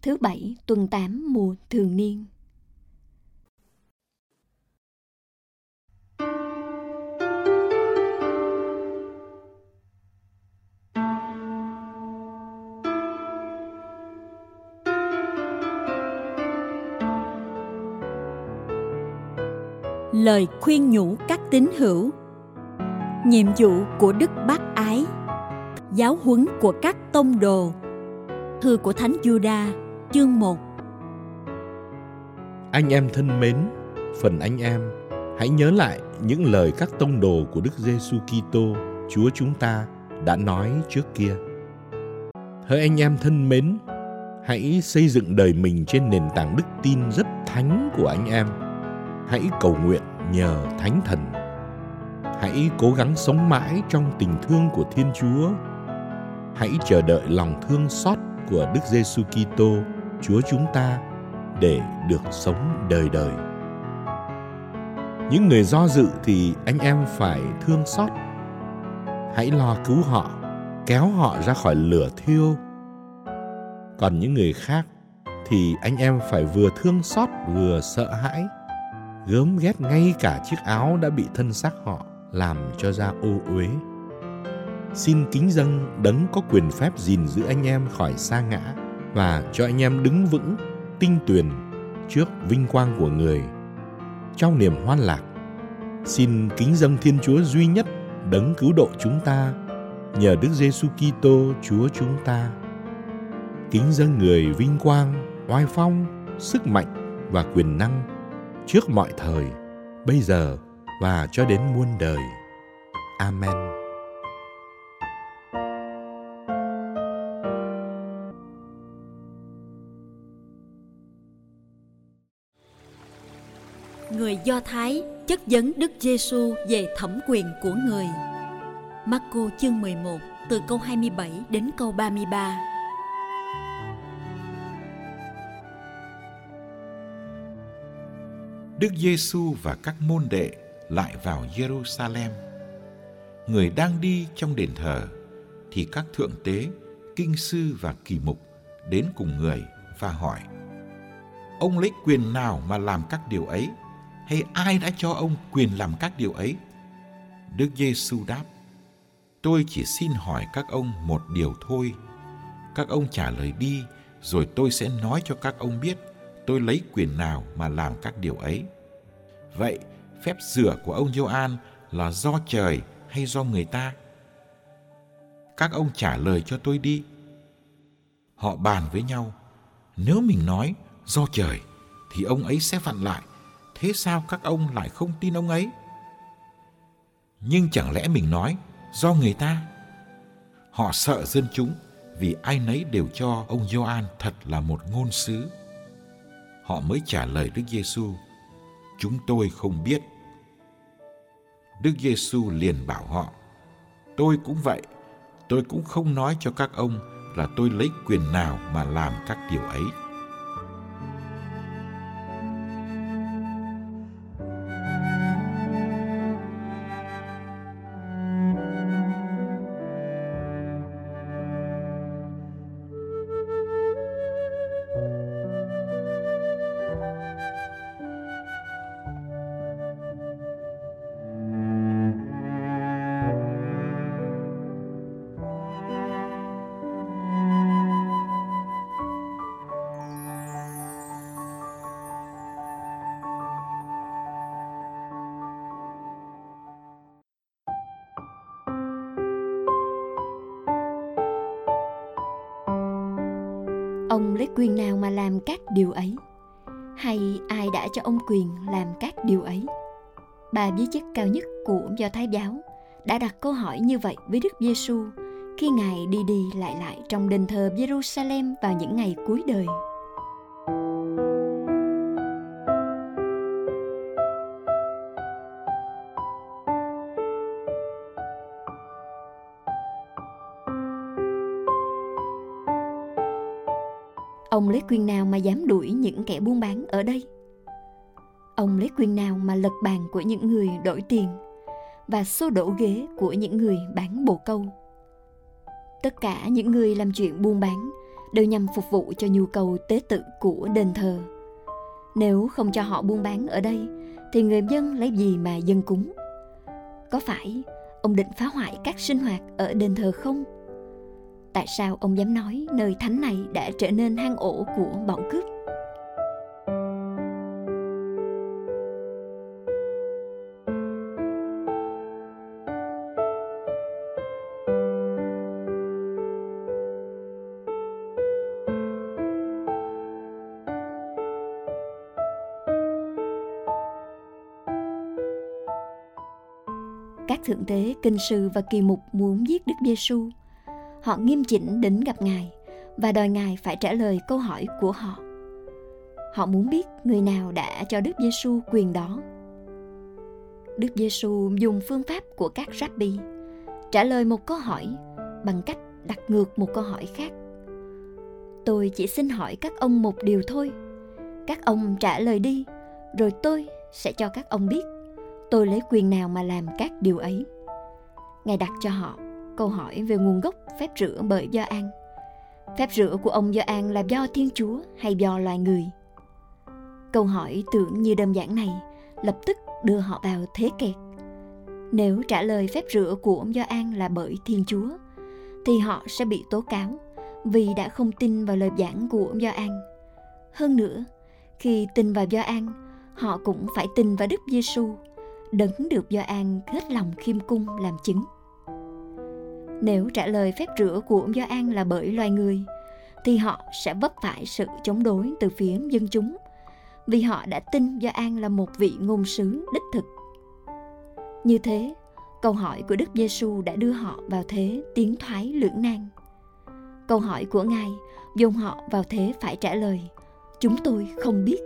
thứ 7 tuần 8 mùa thường niên. Lời khuyên nhủ các tín hữu. Nhiệm vụ của Đức Bác Ái. Giáo huấn của các tông đồ. Thư của Thánh Giuđa, chương 1. Anh em thân mến, phần anh em, hãy nhớ lại những lời các tông đồ của Đức Giêsu Kitô, Chúa chúng ta đã nói trước kia. Hỡi anh em thân mến, hãy xây dựng đời mình trên nền tảng đức tin rất thánh của anh em. Hãy cầu nguyện nhờ Thánh Thần. Hãy cố gắng sống mãi trong tình thương của Thiên Chúa. Hãy chờ đợi lòng thương xót của Đức Giêsu Kitô, Chúa chúng ta, để được sống đời đời. Những người do dự thì anh em phải thương xót. Hãy lo cứu họ, kéo họ ra khỏi lửa thiêu. Còn những người khác thì anh em phải vừa thương xót vừa sợ hãi, gớm ghét ngay cả chiếc áo đã bị thân xác họ làm cho da ô uế. Xin kính dâng Đấng có quyền phép gìn giữ anh em khỏi sa ngã và cho anh em đứng vững, tinh tuyền trước vinh quang của Người. Trong niềm hoan lạc, xin kính dâng Thiên Chúa duy nhất, Đấng cứu độ chúng ta, nhờ Đức Giêsu Kitô Chúa chúng ta. Kính dâng Người vinh quang, oai phong, sức mạnh và quyền năng trước mọi thời, bây giờ và cho đến muôn đời. Amen. Người Do Thái chất vấn Đức Giêsu về thẩm quyền của Người. Marco chương 11 từ câu 27 đến câu 33. Đức Giêsu và các môn đệ lại vào Jerusalem. Người đang đi trong đền thờ thì các thượng tế, kinh sư và kỳ mục đến cùng người và hỏi: Ông lấy quyền nào mà làm các điều ấy? Hay ai đã cho ông quyền làm các điều ấy? Đức Giêsu đáp: Tôi chỉ xin hỏi các ông một điều thôi. Các ông trả lời đi, rồi tôi sẽ nói cho các ông biết tôi lấy quyền nào mà làm các điều ấy. Vậy, phép rửa của ông Gioan là do trời hay do người ta? Các ông trả lời cho tôi đi. Họ bàn với nhau: Nếu mình nói do trời, thì ông ấy sẽ vặn lại. Thế sao các ông lại không tin ông ấy? Nhưng chẳng lẽ mình nói do người ta? Họ sợ dân chúng, vì ai nấy đều cho ông Gioan thật là một ngôn sứ. Họ mới trả lời Đức Giêsu: Chúng tôi không biết. Đức Giêsu liền bảo họ: Tôi cũng vậy, tôi cũng không nói cho các ông là tôi lấy quyền nào mà làm các điều ấy. Ông lấy quyền nào mà làm các điều ấy? Hay ai đã cho ông quyền làm các điều ấy? Ba viên chức cao nhất của Do Thái giáo đã đặt câu hỏi như vậy với Đức Giêsu khi Ngài đi đi lại trong đền thờ Jerusalem vào những ngày cuối đời. Ông lấy quyền nào mà dám đuổi những kẻ buôn bán ở đây? Ông lấy quyền nào mà lật bàn của những người đổi tiền và xô đổ ghế của những người bán bồ câu? Tất cả những người làm chuyện buôn bán đều nhằm phục vụ cho nhu cầu tế tự của đền thờ. Nếu không cho họ buôn bán ở đây, thì người dân lấy gì mà dâng cúng? Có phải ông định phá hoại các sinh hoạt ở đền thờ không? Tại sao ông dám nói nơi thánh này đã trở nên hang ổ của bọn cướp? Các thượng tế, kinh sư và kỳ mục muốn giết Đức Giêsu. Họ nghiêm chỉnh đến gặp Ngài và đòi Ngài phải trả lời câu hỏi của họ. Họ muốn biết người nào đã cho Đức Giêsu quyền đó. Đức Giêsu dùng phương pháp của các rabbi, trả lời một câu hỏi bằng cách đặt ngược một câu hỏi khác. Tôi chỉ xin hỏi các ông một điều thôi. Các ông trả lời đi, rồi tôi sẽ cho các ông biết tôi lấy quyền nào mà làm các điều ấy. Ngài đặt cho họ câu hỏi về nguồn gốc phép rửa bởi Gioan. Phép rửa của ông Gioan là do Thiên Chúa hay do loài người? Câu hỏi tưởng như đơn giản này lập tức đưa họ vào thế kẹt. Nếu trả lời phép rửa của ông Gioan là bởi Thiên Chúa, thì họ sẽ bị tố cáo vì đã không tin vào lời giảng của ông Gioan. Hơn nữa, khi tin vào Gioan, họ cũng phải tin vào Đức Giêsu, đấng được Gioan hết lòng khiêm cung làm chứng. Nếu trả lời phép rửa của ông Gioan là bởi loài người, thì họ sẽ vấp phải sự chống đối từ phía dân chúng, vì họ đã tin Gioan là một vị ngôn sứ đích thực. Như thế, câu hỏi của Đức Giêsu đã đưa họ vào thế tiến thoái lưỡng nan. Câu hỏi của Ngài dồn họ vào thế phải trả lời: chúng tôi không biết.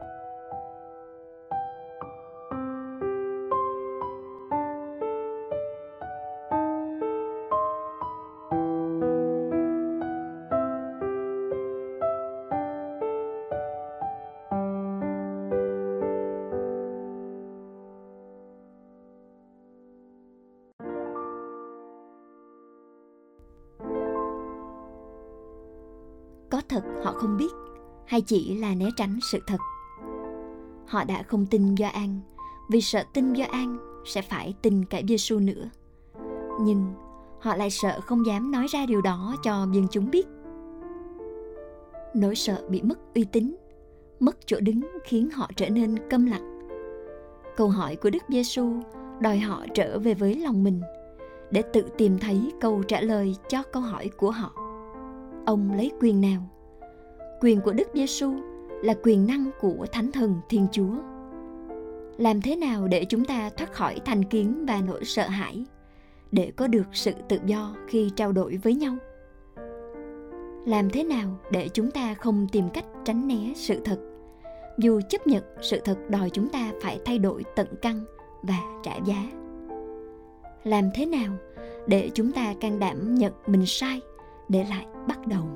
Có thật họ không biết, hay chỉ là né tránh sự thật? Họ đã không tin Gioan vì sợ tin Gioan sẽ phải tin cả Giêsu nữa. Nhưng họ lại sợ không dám nói ra điều đó cho dân chúng biết. Nỗi sợ bị mất uy tín, mất chỗ đứng khiến họ trở nên câm lặng. Câu hỏi của Đức Giêsu đòi họ trở về với lòng mình để tự tìm thấy câu trả lời cho câu hỏi của họ. Ông lấy quyền nào? Quyền của Đức Giêsu là quyền năng của Thánh Thần Thiên Chúa. Làm thế nào để chúng ta thoát khỏi thành kiến và nỗi sợ hãi, để có được sự tự do khi trao đổi với nhau? Làm thế nào để chúng ta không tìm cách tránh né sự thật, dù chấp nhận sự thật đòi chúng ta phải thay đổi tận căn và trả giá? Làm thế nào để chúng ta can đảm nhận mình sai để lại bắt đầu?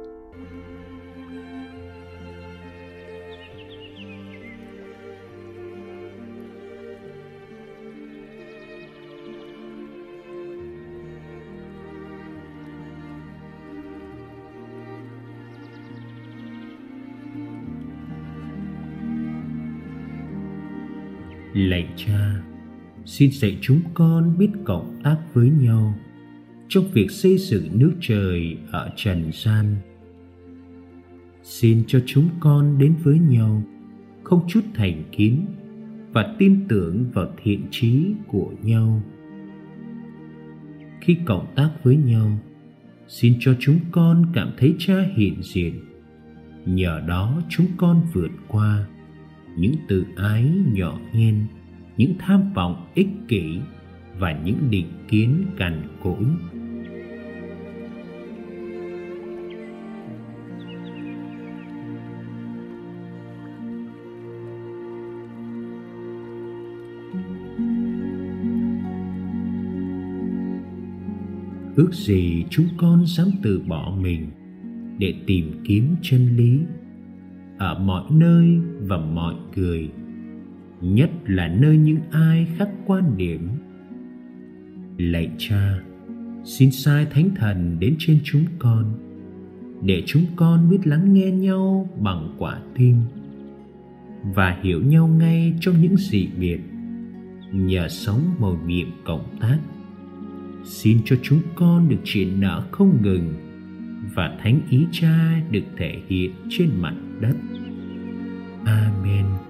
Lạy Cha, xin dạy chúng con biết cộng tác với nhau trong việc xây dựng nước trời ở trần gian. Xin cho chúng con đến với nhau không chút thành kiến và tin tưởng vào thiện chí của nhau. Khi cộng tác với nhau, xin cho chúng con cảm thấy Cha hiện diện. Nhờ đó chúng con vượt qua những tự ái nhỏ nhen, những tham vọng ích kỷ và những định kiến cằn cỗi. Ước gì chúng con dám từ bỏ mình để tìm kiếm chân lý ở mọi nơi và mọi người, nhất là nơi những ai khác quan điểm. Lạy Cha, xin sai Thánh Thần đến trên chúng con để chúng con biết lắng nghe nhau bằng quả tim và hiểu nhau ngay trong những dị biệt. Nhờ sống mầu nhiệm cộng tác, xin cho chúng con được triển nở không ngừng và thánh ý Cha được thể hiện trên mặt đất. Amen.